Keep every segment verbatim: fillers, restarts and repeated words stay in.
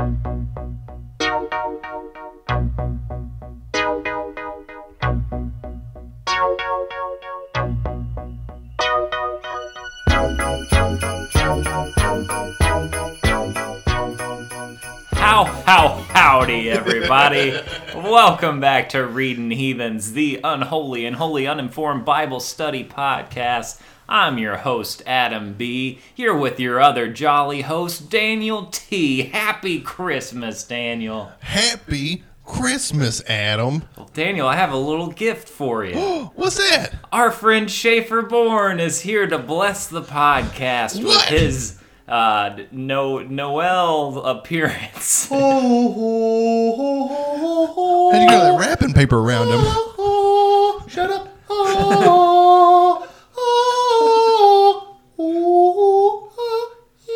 How, how, howdy, everybody. Welcome back to Reading Heathens, the unholy and wholly uninformed Bible study podcast. I'm your host, Adam B., here with your other jolly host, Daniel T. Happy Christmas, Daniel. Happy Christmas, Adam. Well, Daniel, I have a little gift for you. What's that? Our friend Schaefer Bourne is here to bless the podcast What? with his uh, no Noel appearance. How'd you get that wrapping paper around him? Shut up. Oh, oh, oh, oh,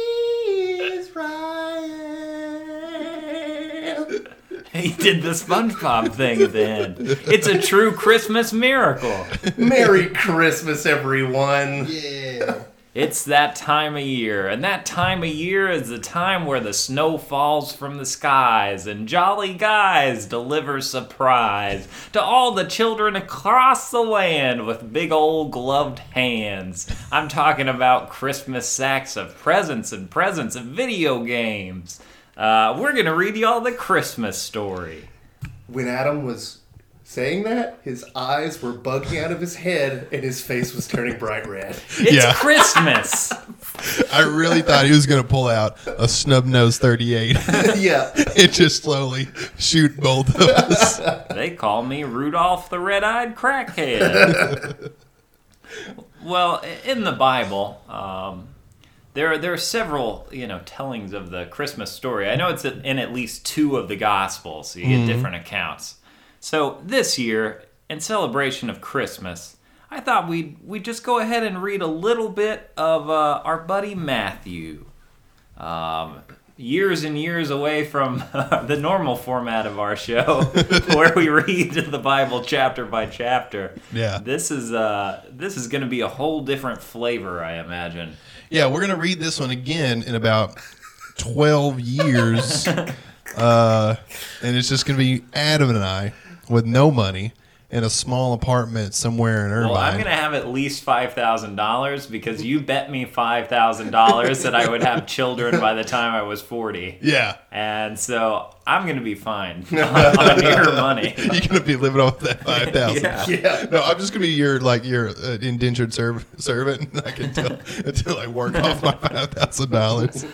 Israel. He did the SpongeBob thing at the end. It's a true Christmas miracle. Merry Christmas, everyone. Yeah. It's that time of year, and that time of year is the time where the snow falls from the skies and jolly guys deliver surprise to all the children across the land with big old gloved hands. I'm talking about Christmas sacks of presents and presents of video games. Uh, we're going to read y'all the Christmas story. When Adam was saying that, his eyes were bugging out of his head and his face was turning bright red. It's Yeah. Christmas. I really thought he was going to pull out a snub-nosed thirty-eight Yeah. and just slowly shoot both of us. They call me Rudolph the Red-Eyed Crackhead. Well, in the Bible, um, there are, there are several, you know, tellings of the Christmas story. I know it's in at least two of the Gospels, so you get different accounts. So this year, in celebration of Christmas, I thought we'd, we'd just go ahead and read a little bit of uh, our buddy Matthew. Um, years and years away from uh, the normal format of our show, where we read the Bible chapter by chapter. Yeah. This is uh, this is going to be a whole different flavor, I imagine. Yeah, we're going to read this one again in about twelve years. Uh, and it's just going to be Adam and I with no money in a small apartment somewhere in Irvine. Well, I'm going to have at least five thousand dollars because you bet me five thousand dollars that I would have children by the time I was forty. Yeah. And so I'm going to be fine on, on your money. You're going to be living off that five thousand dollars. Yeah. Yeah. No, I'm just going to be your, like, your uh, indentured serv- servant like, until, until I work off my five thousand dollars.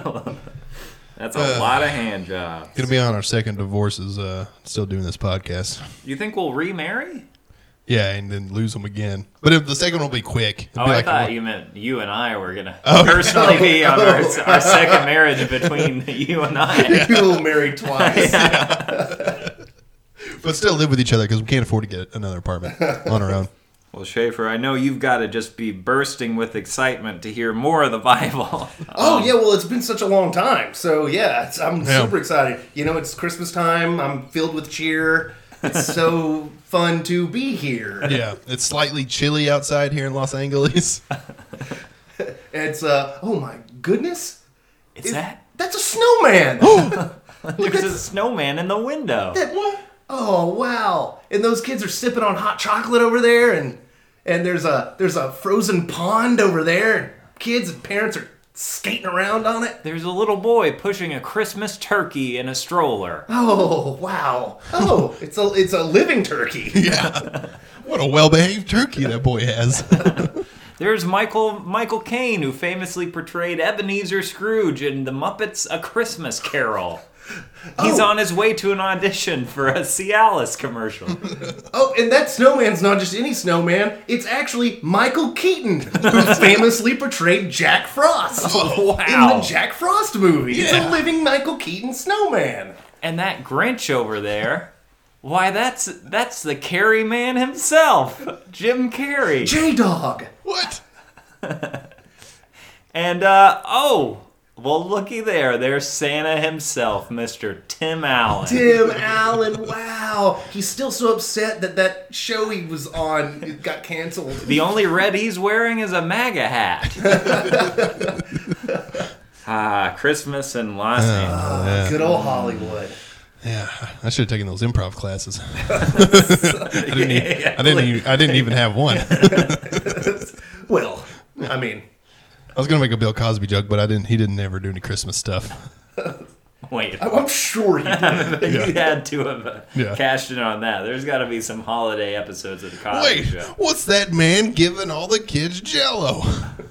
That's a Uh, lot of hand jobs. Going to be on our second divorces, uh, still doing this podcast. You think we'll remarry? Yeah, and then lose them again. But if the second one will be quick. It'll Oh, be I like thought a- you meant you and I were going to Oh. personally be on our, our second marriage between you and I. You will marry twice. But still live with each other because we can't afford to get another apartment on our own. Well, Schaefer, I know you've got to just be bursting with excitement to hear more of the Bible. Oh, Um, yeah, well, it's been such a long time. So, yeah, it's, I'm Yeah. super excited. You know, it's Christmas time. I'm filled with cheer. It's so fun to be here. Yeah, it's slightly chilly outside here in Los Angeles. It's, uh, oh my goodness. Is Is- that? That's a snowman. There's a snowman in the window. That- Oh, wow. And those kids are sipping on hot chocolate over there, and and there's a there's a frozen pond over there, and kids and parents are skating around on it. There's a little boy pushing a Christmas turkey in a stroller. Oh, wow. Oh, it's a it's a living turkey. Yeah. What a well-behaved turkey that boy has. There's Michael Michael Caine, who famously portrayed Ebenezer Scrooge in The Muppets: A Christmas Carol. He's Oh. on his way to an audition for a Cialis commercial. Oh, and that snowman's not just any snowman. It's actually Michael Keaton, who famously portrayed Jack Frost Oh, wow. in the Jack Frost movie. It's Yeah. a living Michael Keaton snowman. And that Grinch over there, why, that's that's the Carrey man himself, Jim Carrey. J-Dog. What? And, uh, oh, well, looky there. There's Santa himself, Mister Tim Allen. Tim Allen, wow. He's still so upset that that show he was on got canceled. The only red he's wearing is a MAGA hat. Ah, Christmas and last name. Ah, yeah. Good old Hollywood. Yeah, I should have taken those improv classes. I didn't. e- I didn't. e- I didn't even have one. Well, I mean, I was gonna make a Bill Cosby joke, but I didn't. He didn't ever do any Christmas stuff. Wait, I'm sure he did. you had to have uh, Yeah. cashed in on that. There's got to be some holiday episodes of the Cosby Wait, Show. what's that man giving all the kids Jello?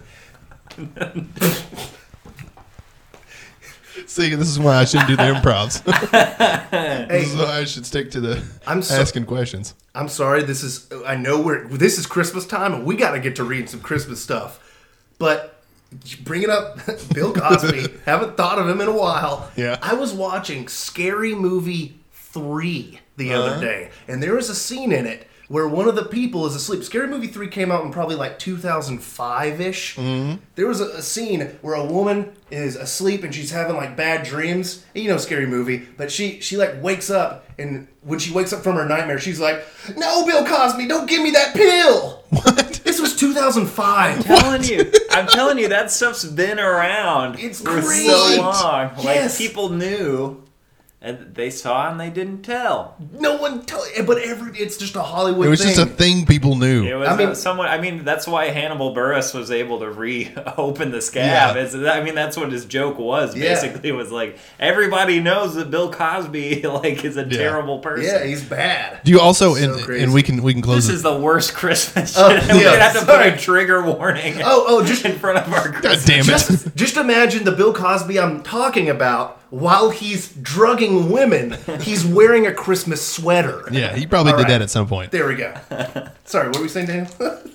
See, this is why I shouldn't do the improvs. This is why I should stick to the I'm so- asking questions. I'm sorry. This is. I know we're. This is Christmas time, and we got to get to reading some Christmas stuff. But bringing up Bill Cosby, haven't thought of him in a while. Yeah. I was watching Scary Movie three the Uh-huh. other day, and there was a scene in it where one of the people is asleep. Scary Movie three came out in probably like two thousand five ish. Mm-hmm. There was a, a scene where a woman is asleep and she's having like bad dreams. And you know, Scary Movie, but she she like wakes up, and when she wakes up from her nightmare, she's like, "No, Bill Cosby, don't give me that pill." What? This was two thousand five. I'm telling you, I'm telling you, that stuff's been around It's for great. so long. Yes. Like people knew, and they saw and they didn't tell. No one tell, but every it's just a Hollywood. It was thing. just a thing people knew. It was I mean- uh, someone. I mean, that's why Hannibal Buress was able to reopen the scab. Yeah. Is I mean, that's what his joke was. Yeah. Basically, was like everybody knows that Bill Cosby like is a terrible person. Yeah, he's bad. Do you also So and, crazy. and we can we can close This it. is the worst Christmas shit. Oh, We're yeah, gonna have to sorry. put a trigger warning Oh, oh, just in front of our God Christmas. damn it. just, just imagine the Bill Cosby I'm talking about. While he's drugging women, he's wearing a Christmas sweater. Yeah, he probably All did right. that at some point. There we go. Sorry, what were we saying, Daniel?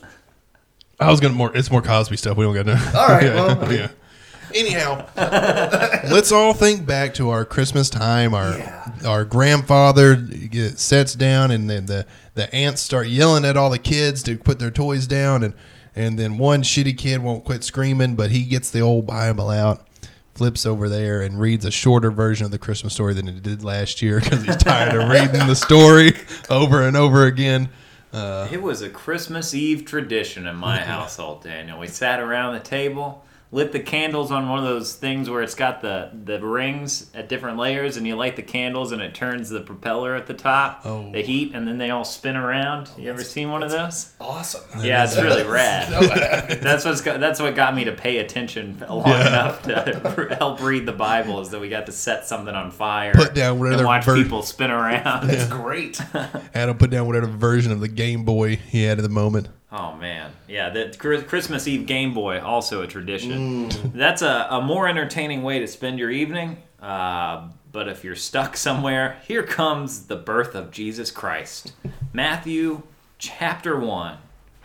I was gonna more. It's more Cosby stuff. We don't got to. All right, yeah, well, I mean- yeah. Anyhow, let's all think back to our Christmas time. Our Yeah. our grandfather get, sits down, and then the the aunts start yelling at all the kids to put their toys down, and and then one shitty kid won't quit screaming, but he gets the old Bible out, flips over there, and reads a shorter version of the Christmas story than he did last year because he's tired of reading the story over and over again. Uh, It was a Christmas Eve tradition in my household, Daniel. We sat around the table, lit the candles on one of those things where it's got the, the rings at different layers, and you light the candles and it turns the propeller at the top, Oh. the heat, and then they all spin around. You ever seen one of those? Awesome. Yeah, it's really rad. That's what's got, that's what got me to pay attention long Yeah. enough to help read the Bible, is that we got to set something on fire, Put down whatever and watch ver- people spin around. It's great. had him put down whatever version of the Game Boy he had at the moment. Oh man, yeah, the Chris- Christmas Eve Game Boy, also a tradition. That's a, a more entertaining way to spend your evening. Uh, but if you're stuck somewhere, here comes the birth of Jesus Christ. Matthew chapter one,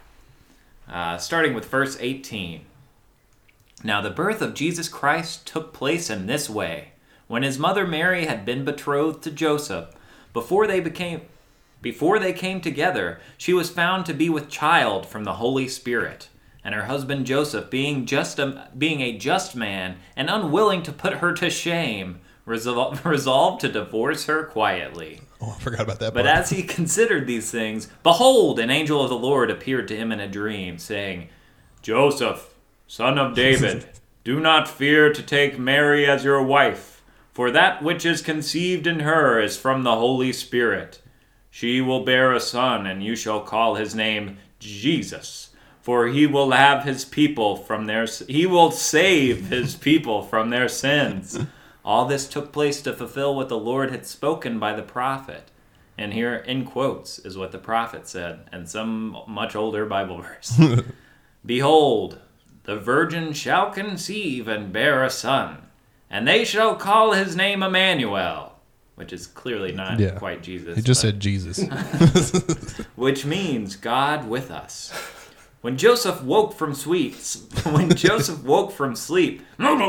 uh, starting with verse eighteen. Now the birth of Jesus Christ took place in this way. When his mother Mary had been betrothed to Joseph, before they became Before they came together, she was found to be with child from the Holy Spirit. And her husband Joseph, being just a, being a just man and unwilling to put her to shame, resol- resolved to divorce her quietly. Oh, I forgot about that But part. as he considered these things, behold, an angel of the Lord appeared to him in a dream, saying, Joseph, son of David, do not fear to take Mary as your wife, for that which is conceived in her is from the Holy Spirit. She will bear a son, and you shall call his name Jesus, for he will have his people from their he will save his people from their sins. All this took place to fulfill what the Lord had spoken by the prophet. And here, in quotes, is what the prophet said, and some much older Bible verse. Behold, the virgin shall conceive and bear a son, and they shall call his name Emmanuel. Which is clearly not Yeah. quite Jesus. He just but- said Jesus. which means God with us. When Joseph woke from sleep, when Joseph woke from sleep,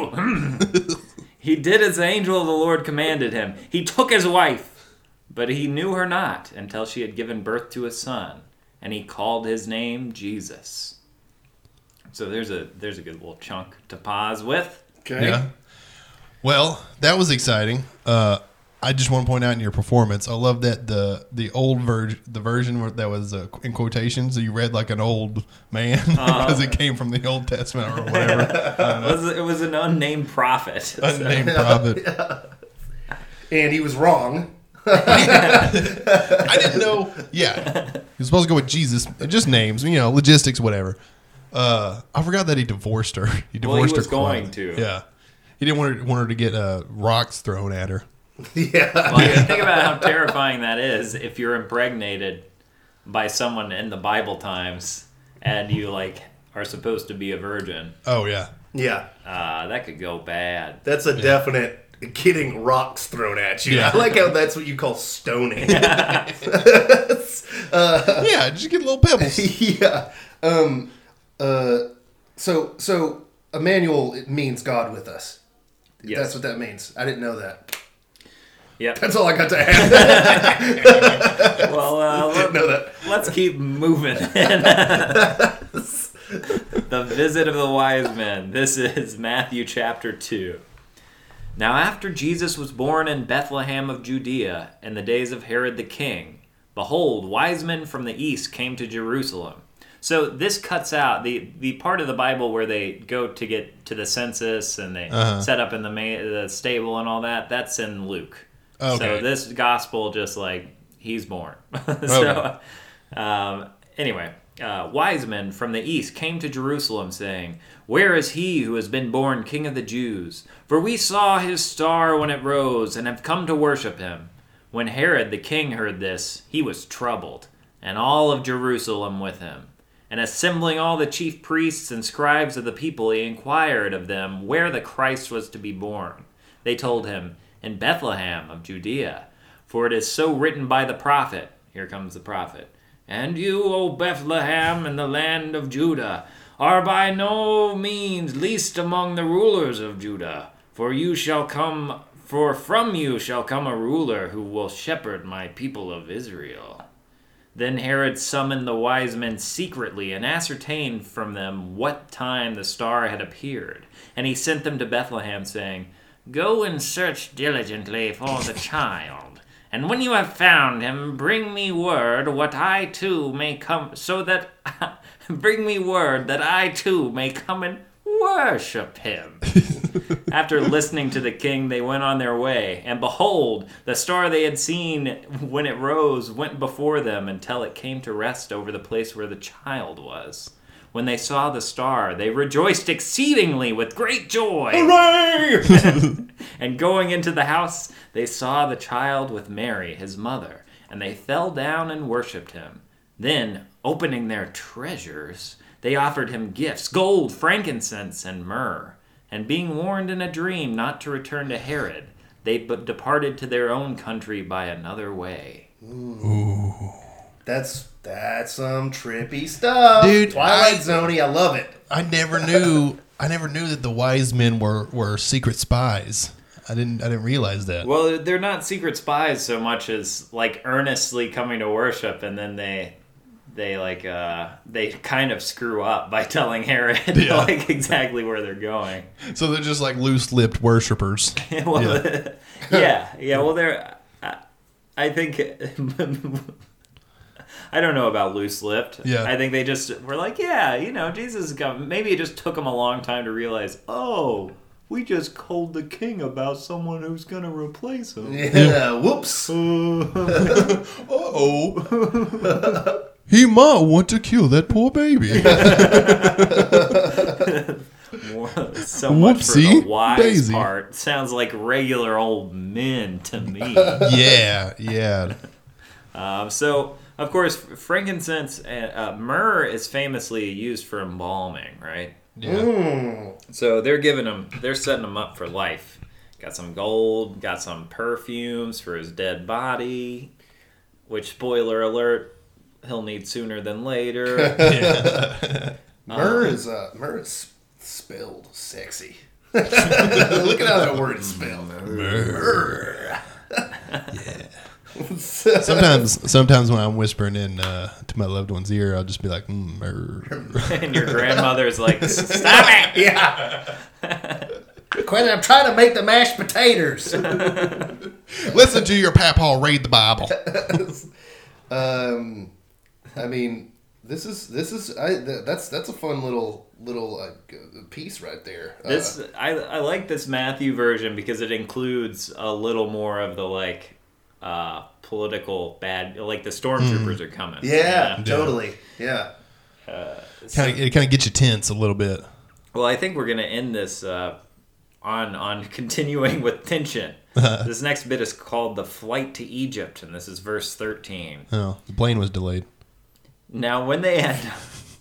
he did as the angel of the Lord commanded him. He took his wife, but he knew her not until she had given birth to a son, and he called his name Jesus. So there's a there's a good little chunk to pause with. Okay. Yeah. Well, that was exciting. Uh, I just want to point out in your performance, I love that the the old version, the version where that was uh, in quotations, so you read like an old man because uh, it came from the Old Testament or whatever. it, was, it was an unnamed prophet. Unnamed so. prophet. Yeah. And he was wrong. I didn't know. Yeah. He was supposed to go with Jesus. Just names, you know, logistics, whatever. Uh, I forgot that he divorced her. He divorced well, he was her. going quietly. to. Yeah. He didn't want her, want her to get uh, rocks thrown at her. Yeah. Well, you think about how terrifying that is if you're impregnated by someone in the Bible times and you like are supposed to be a virgin. Oh yeah. Yeah. Uh, that could go bad. That's a yeah. definite getting rocks thrown at you. Yeah. I like how that's what you call stoning. Yeah. uh, yeah, just get little pebbles. Yeah. Um. Uh. So so Emmanuel, it means God with us. Yes. That's what that means. I didn't know that. Yeah, that's all I got to add. Well, uh, let, know that. let's keep moving. The visit of the wise men. This is Matthew chapter two. Now after Jesus was born in Bethlehem of Judea in the days of Herod the king, behold, wise men from the east came to Jerusalem. So this cuts out the, the part of the Bible where they go to get to the census and they uh-huh. set up in the, ma- the stable and all that. That's in Luke. Okay. So this gospel just like, he's born. so okay. um, anyway, uh, wise men from the east came to Jerusalem saying, "Where is he who has been born King of the Jews? For we saw his star when it rose and have come to worship him." When Herod the king heard this, he was troubled, and all of Jerusalem with him. And assembling all the chief priests and scribes of the people, he inquired of them where the Christ was to be born. They told him, "In Bethlehem of Judea, for it is so written by the prophet." Here comes the prophet. "And you, O Bethlehem, in the land of Judah, are by no means least among the rulers of Judah, for you shall come, for from you shall come a ruler who will shepherd my people of Israel." Then Herod summoned the wise men secretly and ascertained from them what time the star had appeared. And he sent them to Bethlehem, saying, "Go and search diligently for the child, and when you have found him, bring me word what I too may come, so that bring me word that I too may come and worship him." After listening to the king, they went on their way, and behold, the star they had seen when it rose went before them until it came to rest over the place where the child was. When they saw the star, they rejoiced exceedingly with great joy. Hooray! And going into the house, they saw the child with Mary, his mother, and they fell down and worshipped him. Then, opening their treasures, they offered him gifts, gold, frankincense, and myrrh. And being warned in a dream not to return to Herod, they but departed to their own country by another way. Ooh. That's that's some trippy stuff, dude. Twilight Zone-y, I love it. I never knew. I never knew that the wise men were, were secret spies. I didn't. I didn't realize that. Well, they're not secret spies so much as like earnestly coming to worship, and then they. They like uh, they kind of screw up by telling Herod yeah. like exactly where they're going. So they're just like loose-lipped worshipers. well, yeah. yeah, yeah. Well, they're. I, I think. I don't know about loose-lipped. Yeah. I think they just were like, yeah, you know, Jesus is coming. Maybe it just took them a long time to realize, oh, we just told the king about someone who's going to replace him. Yeah. Whoops. Uh oh. He might want to kill that poor baby. So much Whoopsie for the wise daisy. part. Sounds like regular old men to me. Yeah, yeah. Um, so, of course, frankincense and uh, myrrh is famously used for embalming, right? Yeah. Mm. So they're giving him, they're setting him up for life. Got some gold, got some perfumes for his dead body, which, spoiler alert, he'll need sooner than later. Yeah. Myrrh is uh, myrrh is spelled sexy. Look at how that word is spelled. Myrrh. Yeah. sometimes, sometimes when I'm whispering in uh, to my loved one's ear, I'll just be like, mm, "Myrrh." And your grandmother's like, "Stop it!" Yeah. Quit Quentin, I'm trying to make the mashed potatoes. Listen to your papaw read the Bible. um, I mean, this is this is I, th- that's that's a fun little little uh, piece right there. Uh, This I I like this Matthew version because it includes a little more of the like uh, political bad, like the stormtroopers Mm. are coming. yeah, you know? totally. Yeah. Uh, so- Kind of, it kind of gets you tense a little bit. Well, I think we're going to end this uh, on on continuing with tension. This next bit is called The Flight to Egypt, and this is verse thirteen. Oh, the plane was delayed. Now when they had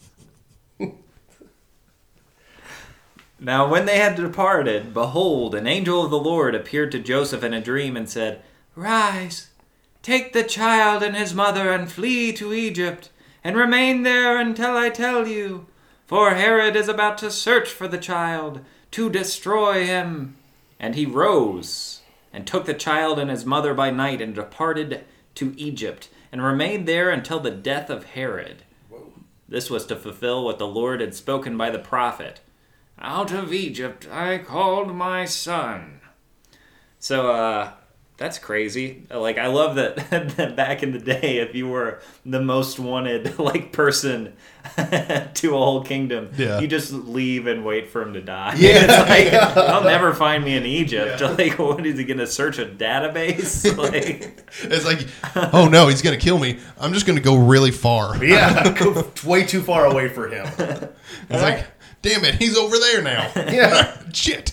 Now when they had departed, behold, an angel of the Lord appeared to Joseph in a dream and said, "Rise, take the child and his mother and flee to Egypt, and remain there until I tell you. For Herod is about to search for the child, to destroy him." And he rose, and took the child and his mother by night, and departed to Egypt, and remained there until the death of Herod. This was to fulfill what the Lord had spoken by the prophet. "Out of Egypt I called my son." So, uh... that's crazy. Like, I love that, that back in the day, if you were the most wanted, like, person to a whole kingdom, Yeah. you just leave and wait for him to die. Yeah, It's like, yeah. they'll never find me in Egypt. Yeah. Like, what, is he going to search a database? Like, It's like, oh no, he's gonna kill me. I'm just gonna go really far. Yeah, go way too far away for him. It's like, damn it, he's over there now. Yeah. Shit.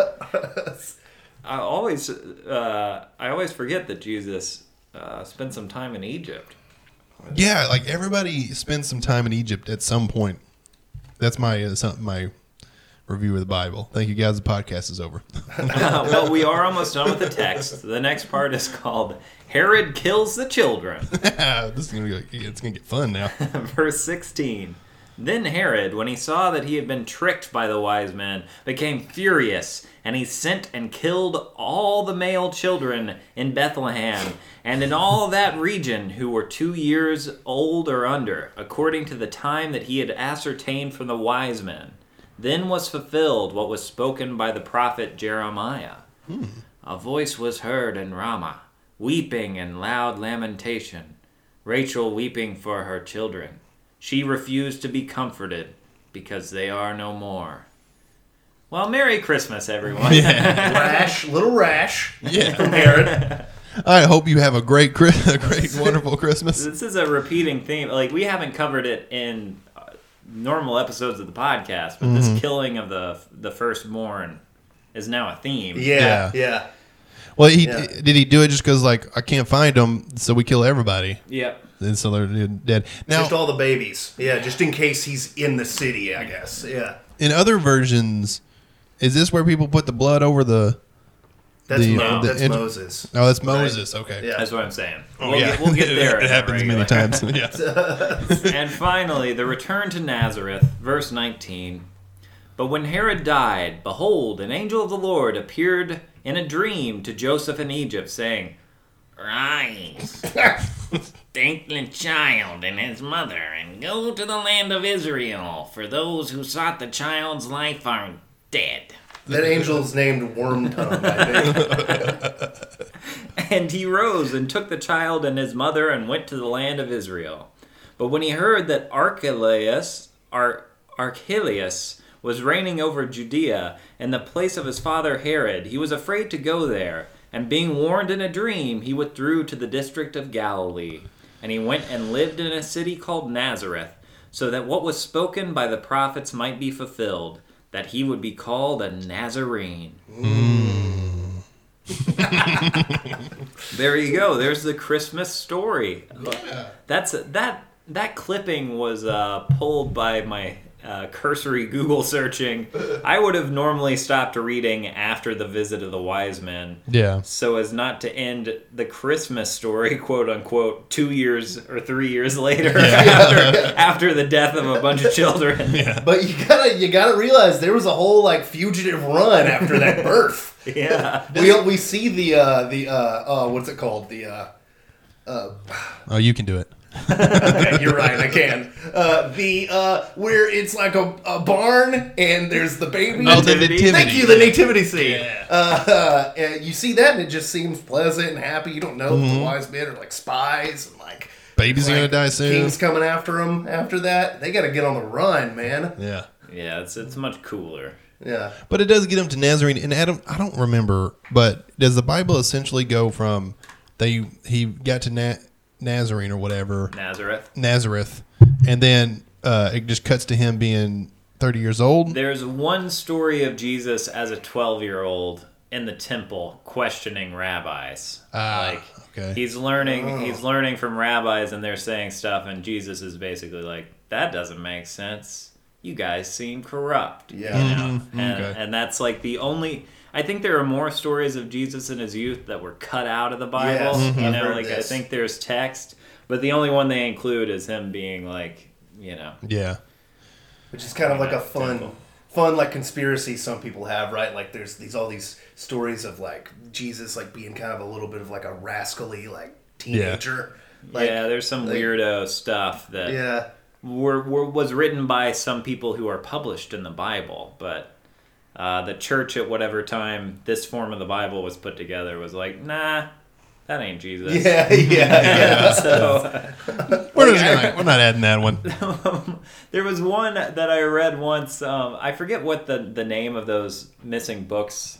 I always, uh, I always forget that Jesus uh, spent some time in Egypt. Yeah, like everybody spends some time in Egypt at some point. That's my uh, some, my review of the Bible. Thank you guys. The podcast is over. Uh, well, we are almost done with the text. The next part is called Herod Kills the Children. this is gonna be, it's gonna get fun now. Verse sixteen. Then Herod, when he saw that he had been tricked by the wise men, became furious, and he sent and killed all the male children in Bethlehem and in all that region who were two years old or under, according to the time that he had ascertained from the wise men. Then was fulfilled what was spoken by the prophet Jeremiah. Hmm. A voice was heard in Ramah, weeping and loud lamentation, Rachel weeping for her children. She refused to be comforted because they are no more. Well, Merry Christmas, everyone. Yeah. Rash, little rash Yeah. from Herod. I hope you have a great, Chri- a great, wonderful Christmas. This is a repeating theme. Like, we haven't covered it in uh, normal episodes of the podcast, but Mm-hmm. this killing of the the firstborn is now a theme. Yeah, Yeah. yeah. Well, he Yeah. did he do it just because like I can't find them, so we kill everybody, Yep. and so they're dead. Now, Just all the babies. Yeah, just in case he's in the city, I guess. Yeah. in other versions, is this where people put the blood over the? That's, The- Mo- the that's int- Moses. Oh, that's Moses. Okay. Yeah. That's what I'm saying. Oh, we'll, yeah. get, we'll get there. it in a happens many regular- times. Yeah. And finally, the return to Nazareth, verse nineteen. But when Herod died, behold, an angel of the Lord appeared in a dream to Joseph in Egypt, saying, "Rise, take the child and his mother, and go to the land of Israel, for those who sought the child's life are dead." That angel's named Wormtongue, I think. And he rose and took the child and his mother and went to the land of Israel. But when he heard that Archelaus, Ar- Archelaus was reigning over Judea in the place of his father Herod, he was afraid to go there. And being warned in a dream, he withdrew to the district of Galilee. And he went and lived in a city called Nazareth, so that what was spoken by the prophets might be fulfilled, that he would be called a Nazarene. There you go. There's the Christmas story. Yeah. That's that that clipping was uh, pulled by my uh, cursory Google searching. I would have normally stopped reading after the visit of the wise men, Yeah. so as not to end the Christmas story, quote unquote, two years or three years later after, after the death of a bunch of children. Yeah. But you gotta you gotta realize there was a whole like fugitive run after that birth. Yeah. We we see the uh, the uh, uh, what's it called the uh, uh, Oh, you can do it. Okay, you're right. I can. Uh, the uh, where it's like a, a barn and there's the baby. Oh, the nativity. Thank you, the nativity scene. Yeah. Uh, uh, and you see that, and it just seems pleasant and happy. You don't know if the wise men are like spies and like Babies are like, gonna die soon. King's coming after them. After that, they got to get on the run, man. Yeah. Yeah, it's it's much cooler. Yeah. But it does get him to Nazarene. And Adam, I don't remember, but does the Bible essentially go from they he got to Na- Nazarene or whatever, Nazareth. Nazareth, and then uh, it just cuts to him being thirty years old? There's one story of Jesus as a twelve-year-old in the temple questioning rabbis. Ah, like okay. he's learning Oh. he's learning from rabbis and they're saying stuff and Jesus is basically like, that doesn't make sense. You guys seem corrupt. Yeah. You know? Mhm, and, okay. and that's like the only I think there are more stories of Jesus in his youth that were cut out of the Bible. Yes, you I've know, heard like this. I think there's text, but the only one they include is him being like, you know, Yeah. Which is kind of like a fun, Temple. fun like conspiracy some people have, right? Like there's these all these stories of like Jesus like being kind of a little bit of like a rascally like teenager. Like, yeah, there's some like- weirdo stuff that Yeah. were, were was written by some people who are published in the Bible, but uh, the church at whatever time this form of the Bible was put together was like, nah, that ain't Jesus. Yeah, yeah, yeah. So We're, just gonna, we're not adding that one. there was one that I read once. Um, I forget what the, the name of those missing books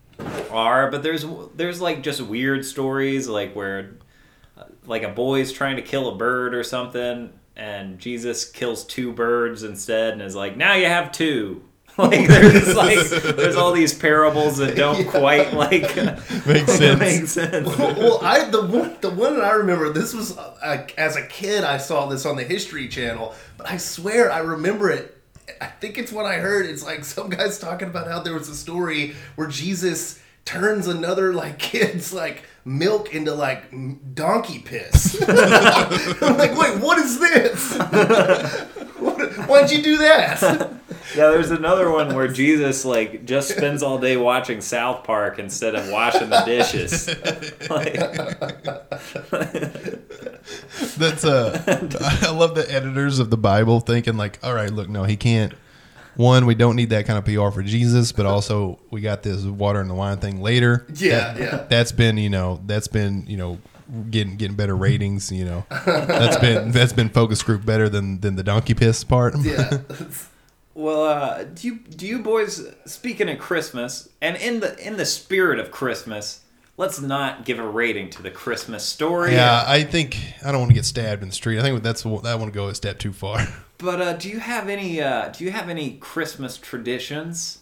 are, but there's there's like just weird stories like where uh, like a boy's trying to kill a bird or something, and Jesus kills two birds instead, and is like, now you have two. Like there's like there's all these parables that don't Yeah. quite like Makes sense. make sense. Well, I the one the one that I remember, this was uh, as a kid I saw this on the History Channel, but I swear I remember it. I think it's what I heard. It's like some guys talking about how there was a story where Jesus turns another like kid's like milk into like m- donkey piss. I'm like, wait, what is this? what, why'd you do that? Yeah, there's another one where Jesus like just spends all day watching South Park instead of washing the dishes. Like, That's uh I love the editors of the Bible thinking like, all right, look, no, he can't. One, we don't need that kind of P R for Jesus, but also we got this water and the wine thing later. Yeah, That- yeah. That's been, you know, that's been, you know, getting getting better ratings, you know. That's been that's been focus group better than than the donkey piss part. Yeah. well, uh, do you do you boys, speaking of Christmas, and in the in the spirit of Christmas, let's not give a rating to the Christmas story. Yeah, I think I don't want to get stabbed in the street. I think that's I want to go a step too far. But uh, do you have any uh, do you have any Christmas traditions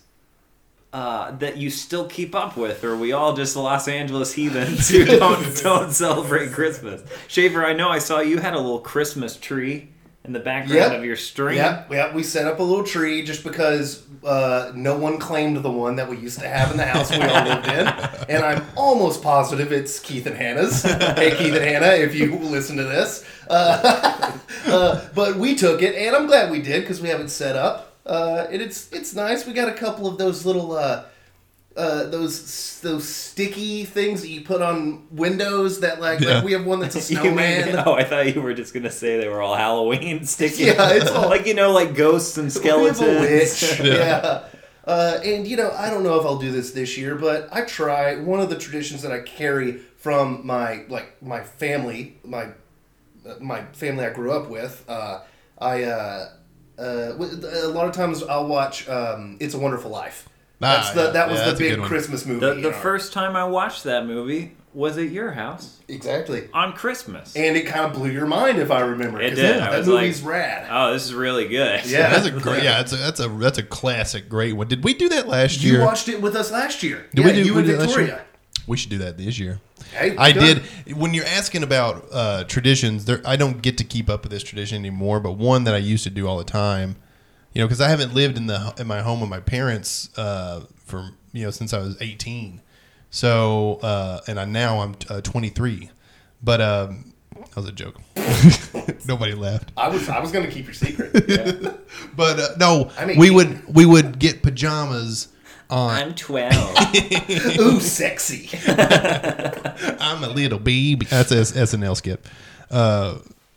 uh, that you still keep up with, or are we all just Los Angeles heathens who don't don't celebrate Christmas? Schaefer, I know I saw you had a little Christmas tree in the background Yep. of your stream. Yeah, yeah, we set up a little tree just because uh, no one claimed the one that we used to have in the house we all lived in. And I'm almost positive it's Keith and Hannah's. Hey, Keith and Hannah, if you listen to this. Uh, uh, but we took it, and I'm glad we did because we have it set up. Uh, and it's it's nice. We got a couple of those little uh, uh, those those sticky things that you put on windows. That like, Yeah. like we have one that's a You mean, snowman. oh, I thought you were just gonna say they were all Halloween sticky. Yeah, it's all- like you know, like ghosts and skeletons. We have a witch. Yeah. yeah. Uh, and you know, I don't know if I'll do this this year, but I try. One of the traditions that I carry from my like my family, my my family I grew up with. Uh, I uh, uh, a lot of times I'll watch um, "It's a Wonderful Life." That's Ah, the yeah. that was Yeah, the that's a big good one. Christmas movie. The, you the know. first time I watched that movie was at your house exactly, on Christmas. and it kind of blew your mind if I remember. It 'cause did. That, I that was movie's like, rad. Oh, this is really good. Yeah. That's a great yeah, that's a that's a that's a classic great one. Did we do that last You year? watched it with us last year. Did yeah, we do you we and did that last year? Victoria. We should do that this year. Hey, I good. did. When you're asking about uh, traditions, there I don't get to keep up with this tradition anymore. But one that I used to do all the time, you know, because I haven't lived in the in my home with my parents uh, for you know since I was eighteen. So uh, and I now I'm uh, twenty-three. But um, that was a joke. Nobody laughed. I was I was gonna keep your secret. But uh, no, I mean, we would we would get pajamas on. I'm twelve. Ooh, sexy. I'm a little baby. That's a S N L skit. Uh,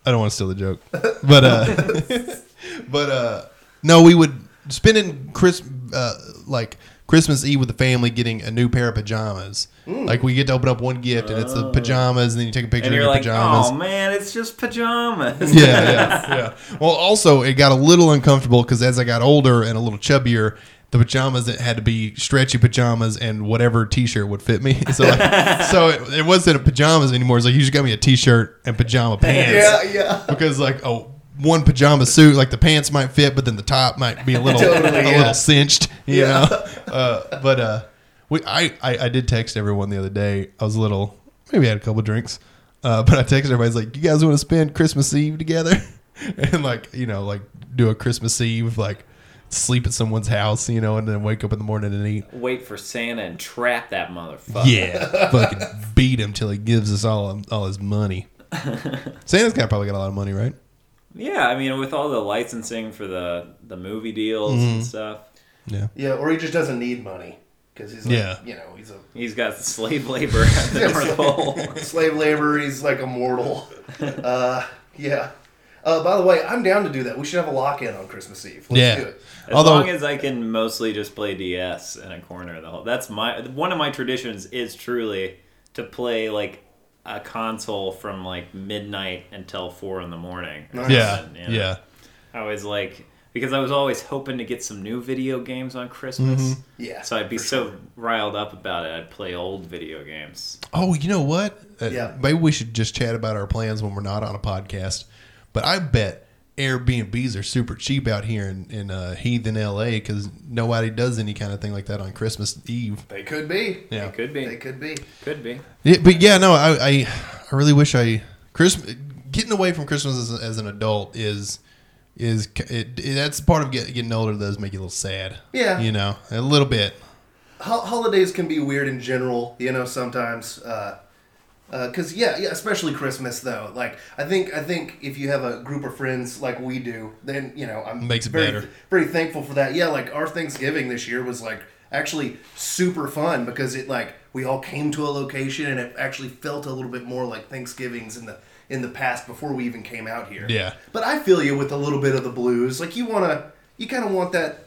I don't want to steal the joke, but uh, but uh, no, we would spending Chris uh, like Christmas Eve with the family, getting a new pair of pajamas. Mm. Like we get to open up one gift, and it's the pajamas, and then you take a picture and of you're your like, pajamas. Oh man, it's just pajamas. yeah, yeah, yeah. Well, also it got a little uncomfortable because as I got older and a little chubbier, the pajamas that had to be stretchy pajamas and whatever T-shirt would fit me. So, like, so it, it wasn't pajamas anymore. It's like you just got me a T-shirt and pajama pants. Yeah, yeah. Because like oh, one pajama suit, like the pants might fit, but then the top might be a little Totally, a yeah. little cinched. You Yeah. know. Uh, but uh, we I, I I did text everyone the other day. I was a little maybe I had a couple drinks, uh, but I texted everybody. I was like, you guys want to spend Christmas Eve together? And like you know like do a Christmas Eve like. Sleep at someone's house, you know, and then wake up in the morning and eat. Wait for Santa and trap that motherfucker. Yeah, fucking beat him till he gives us all all his money. Santa's got probably got a lot of money, right? Yeah, I mean, with all the licensing for the, the movie deals mm-hmm. and stuff. Yeah. Yeah, or he just doesn't need money because he's like, yeah. you know, he's a he's got slave labor at the North Pole. Slave labor. He's like immortal. Uh, yeah. Uh, by the way, I'm down to do that. We should have a lock-in on Christmas Eve. Let's yeah. do it. As Although, long as I can mostly just play D S in a corner of the whole. That's my one of my traditions is truly to play like a console from like midnight until four in the morning. Nice. Yeah, you know? yeah. I was like because I was always hoping to get some new video games on Christmas. Mm-hmm. Yeah, so I'd be sure. so riled up about it. I'd play old video games. Oh, you know what? Uh, yeah. Maybe we should just chat about our plans when we're not on a podcast. But I bet Airbnbs are super cheap out here in, in uh, Heathen, L A because nobody does any kind of thing like that on Christmas Eve. They could be. Yeah, they could be. They could be. Could be. Yeah, but yeah, no, I, I, I really wish I Christmas getting away from Christmas as, as an adult is is it, it, that's part of get, getting older. That does make you a little sad. Yeah, you know, a little bit. Ho- holidays can be weird in general. You know, sometimes. Uh, Because uh, yeah, yeah, especially Christmas though. Like I think, I think if you have a group of friends like we do, then you know I'm makes it very, better. Very thankful for that. Yeah, like our Thanksgiving this year was like actually super fun because it like we all came to a location and it actually felt a little bit more like Thanksgivings in the in the past before we even came out here. Yeah. But I feel you with a little bit of the blues. Like you wanna, you kind of want that.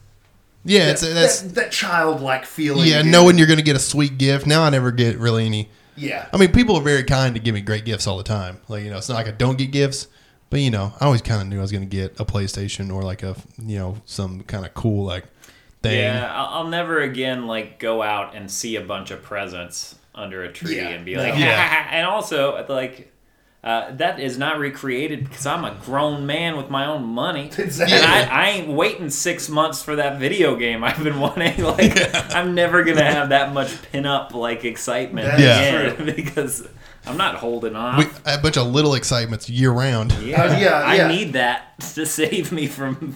Yeah, that, it's that's that, that childlike feeling. Yeah, again. knowing you're going to get a sweet gift. Now I never get really any. Yeah. I mean, people are very kind to give me great gifts all the time. Like, you know, it's not like I don't get gifts, but, you know, I always kind of knew I was going to get a PlayStation or, like, a, you know, some kind of cool, like, thing. Yeah, I'll I'll never again, like, go out and see a bunch of presents under a tree Yeah. and be No. like, Yeah. and also, like, uh, that is not recreated because I'm a grown man with my own money. Exactly. And I, I ain't waiting six months for that video game I've been wanting. Like, yeah. I'm never going to have that much pin-up, like, excitement Yeah. again because I'm not holding on. We, a bunch of little excitements year round. Yeah, Uh, yeah, I yeah. need that to save me from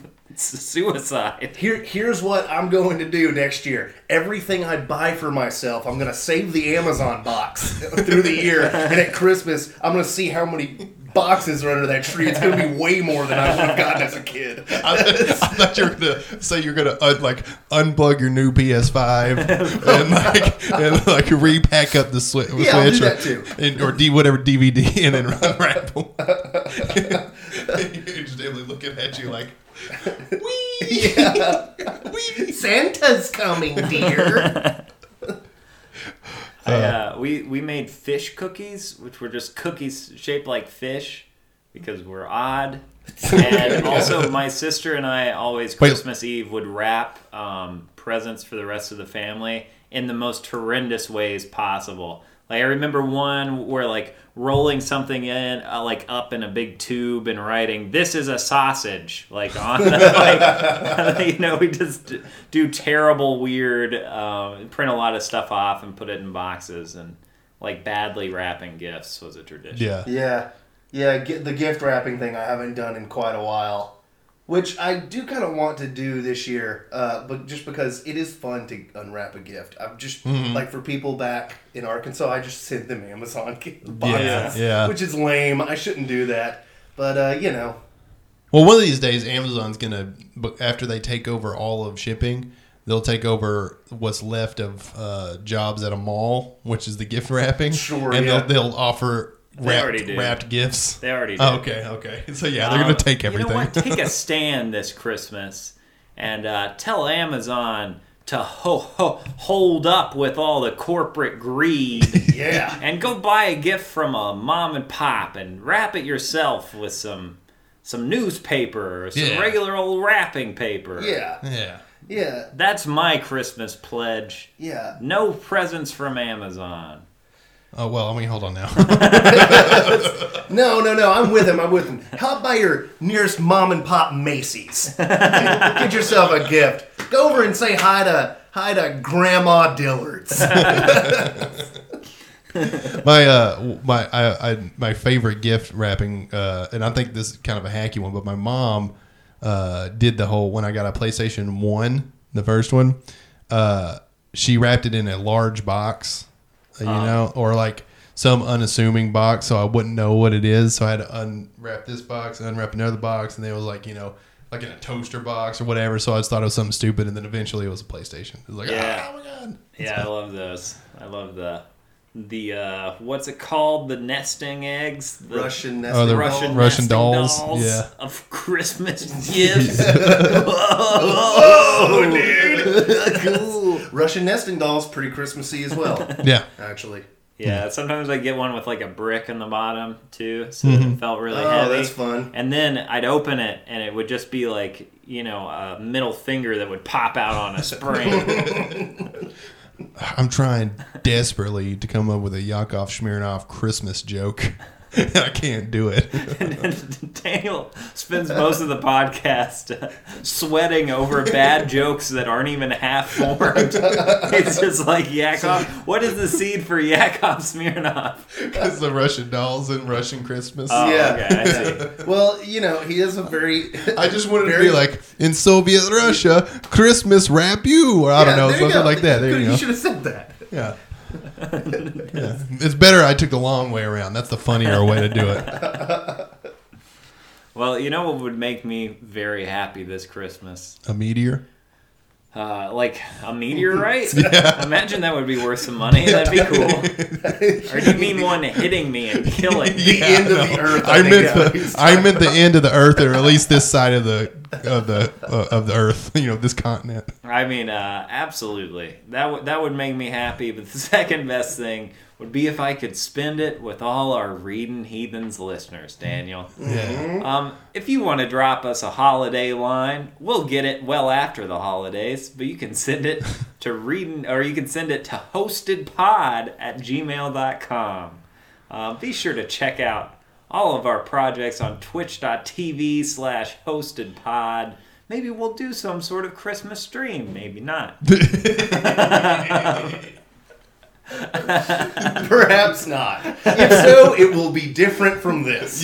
suicide. Here, here's what I'm going to do next year. Everything I buy for myself, I'm going to save the Amazon box through the year. And at Christmas, I'm going to see how many boxes are under that tree. It's going to be way more than I would have gotten as a kid. I, I thought you were going to say you're going to, un, like, unplug your new P S five and, like, and, like repack up the swi- switch. Yeah, I'll do or, that too. And, or D, whatever D V D and then unwrap them. You're just Emily looking at you like, wee! Yeah. Wee! Santa's coming, dear. I, uh, we we made fish cookies, which were just cookies shaped like fish, because we're odd. And also, my sister and I always Christmas Eve would wrap um, presents for the rest of the family in the most horrendous ways possible. Like I remember one where like rolling something in uh, like up in a big tube and writing "This is a sausage" like on the, like you know we just do terrible weird uh, print a lot of stuff off and put it in boxes and like badly wrapping gifts was a tradition. Yeah. Yeah. Yeah, get the gift wrapping thing I haven't done in quite a while. Which I do kind of want to do this year, uh, but just because it is fun to unwrap a gift. I'm just, mm-hmm. like for people back in Arkansas, I just send them Amazon boxes, yeah, yeah. which is lame. I shouldn't do that. But, uh, you know. Well, one of these days, Amazon's going to, after they take over all of shipping, they'll take over what's left of uh, jobs at a mall, which is the gift wrapping. Sure, and yeah. they'll, they'll offer They already wrapped, do. wrapped gifts. They already do. Oh, okay, okay. So yeah, they're Um, gonna take everything. You know what? Take a stand this Christmas and uh, tell Amazon to ho- ho- hold up with all the corporate greed. Yeah. And go buy a gift from a mom and pop and wrap it yourself with some some newspaper or some Yeah. regular old wrapping paper. Yeah. yeah. Yeah. That's my Christmas pledge. Yeah. No presents from Amazon. Oh well, I mean, hold on now. No, no, no. I'm with him. I'm with him. Hop by your nearest mom and pop Macy's. Get yourself a gift. Go over and say hi to hi to Grandma Dillard's. my uh, my I, I my favorite gift wrapping, uh, and I think this is kind of a hacky one, but my mom uh, did the whole when I got a PlayStation One, the first one. Uh, she wrapped it in a large box, you Uh. know, or like some unassuming box, so I wouldn't know what it is. So I had to unwrap this box, and unwrap another box, and they was like, you know, like in a toaster box or whatever. So I just thought it was something stupid, and then eventually it was a PlayStation. It was like, Yeah. oh my god, Yeah, I love those. I love the the uh, what's it called? The nesting eggs. The Russian Oh, nesting the Russian, Russian nesting dolls. dolls, Yeah. of Christmas gifts. Oh, dude. Cool. Russian nesting dolls, pretty Christmassy as well, yeah. actually. Yeah, sometimes I get one with like a brick in the bottom too, so it felt really Oh, heavy. that's fun. And then I'd open it, and it would just be like, you know, a middle finger that would pop out on a spring. I'm trying desperately to come up with a Yakov Smirnoff Christmas joke. I can't do it. And then Daniel spends most of the podcast uh, sweating over bad jokes that aren't even half formed. It's just like Yakov. What is the seed for Yakov Smirnoff? It's the Russian dolls and Russian Christmas. Oh, Yeah. okay, I see. Well, you know, he is a very. I just wanted very- to be like, in Soviet Russia, Christmas wrap you, or I don't Yeah, know, there you something go. like that. There you go. should have said that. Yeah. Yeah. It's better I took the long way around. That's the funnier way to do it. Well, you know what would make me very happy this Christmas? A meteor? Uh, like a meteorite? Yeah. Imagine that would be worth some money. That'd be cool. Or do you mean one hitting me and killing me? The end of the earth. I think meant that's what the he's I meant the end of the earth, or at least this side of the of the uh, of the earth. You know, this continent. I mean, uh, absolutely. That would that would make me happy. But the second best thing would be if I could spend it with all our Reading Heathens listeners, Daniel. Yeah. Um, if you want to drop us a holiday line, we'll get it well after the holidays. But you can send it to reading, or you can send it to hostedpod at gmail dot com. Uh, be sure to check out all of our projects on twitch.tv slash hostedpod. Maybe we'll do some sort of Christmas stream. Maybe not. Perhaps not. If so, it will be different from this.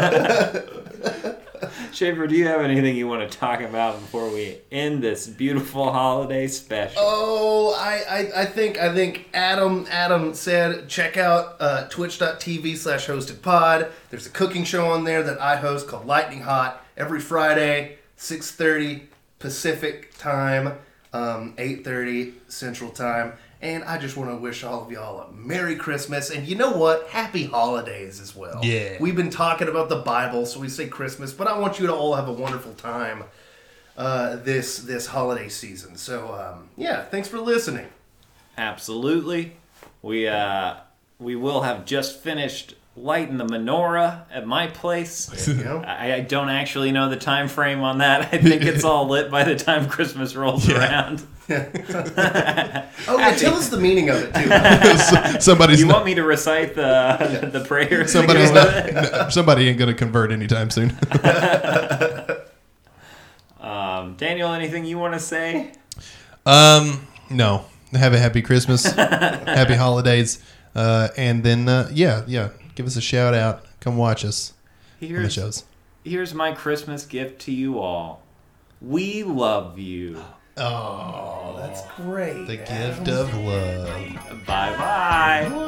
Schaefer, do you have anything you want to talk about before we end this beautiful holiday special? Oh, I, I, I think I think Adam Adam said check out uh, twitch.tv slash hosted pod. There's a cooking show on there that I host called Lightning Hot every Friday, six thirty Pacific time, um, eight thirty Central time. And I just want to wish all of y'all a Merry Christmas. And you know what? Happy holidays as well. Yeah. We've been talking about the Bible, so we say Christmas, but I want you to all have a wonderful time uh, this this holiday season. So, um, yeah, thanks for listening. Absolutely. We uh we will have just finished lighting the menorah at my place. There you go. I, I don't actually know the time frame on that. I think it's all lit by the time Christmas rolls Yeah. around. Oh, yeah, tell us the meaning of it, too. Somebody's You not, want me to recite the the prayer? somebody's not, somebody ain't gonna convert anytime soon. Um, Daniel, anything you want to say? Um, no. Have a happy Christmas, happy holidays, uh, and then uh, yeah, yeah. Give us a shout out. Come watch us on the Here's shows. here's my Christmas gift to you all. We love you. Oh, That's great. the gift of love. Bye bye.